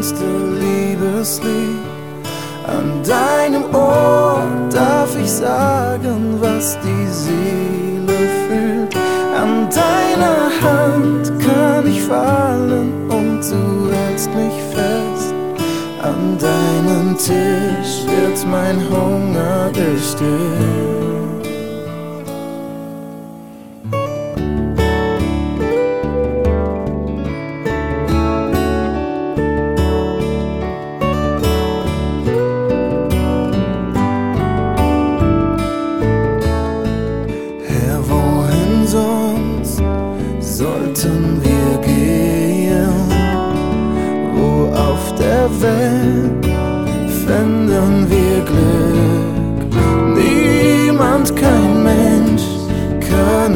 schönste Liebeslied. An deinem Ohr darf ich sagen, was die Seele fühlt. An deiner Hand kann ich fallen und du hältst mich fest. An deinem Tisch wird mein Hunger gestillt. Sollten wir gehen, wo auf der Welt finden wir Glück?